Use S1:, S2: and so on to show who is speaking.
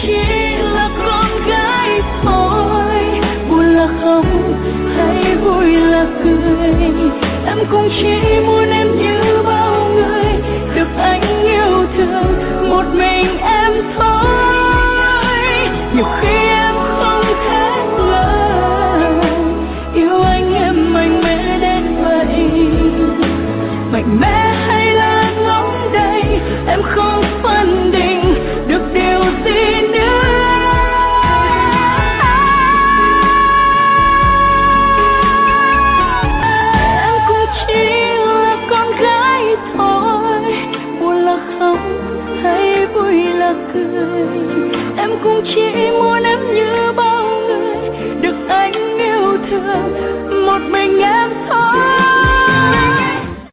S1: chỉ là con gái thôi. Buồn là khóc hay vui là cười, em cũng chỉ muốn em như bao người, được anh yêu thương một mình em thôi. Nhiều khi